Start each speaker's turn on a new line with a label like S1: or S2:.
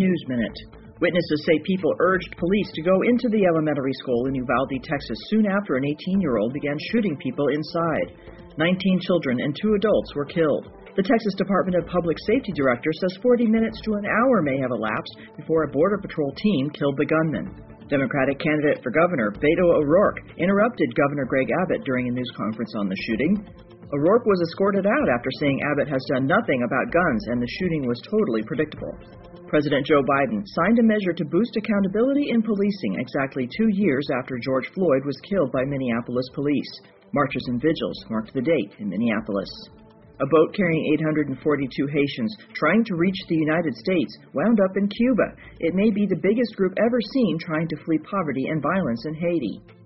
S1: News Minute. Witnesses say people urged police to go into the elementary school in Uvalde, Texas, soon after an 18-year-old began shooting people inside. 19 children and 2 adults were killed. The Texas Department of Public Safety director says 40 minutes to an hour may have elapsed before a Border Patrol team killed the gunman. Democratic candidate for governor Beto O'Rourke interrupted Governor Greg Abbott during a news conference on the shooting. O'Rourke was escorted out after saying Abbott has done nothing about guns and the shooting was totally predictable. President Joe Biden signed a measure to boost accountability in policing exactly 2 years after George Floyd was killed by Minneapolis police. Marches and vigils marked the date in Minneapolis. A boat carrying 842 Haitians trying to reach the United States wound up in Cuba. It may be the biggest group ever seen trying to flee poverty and violence in Haiti.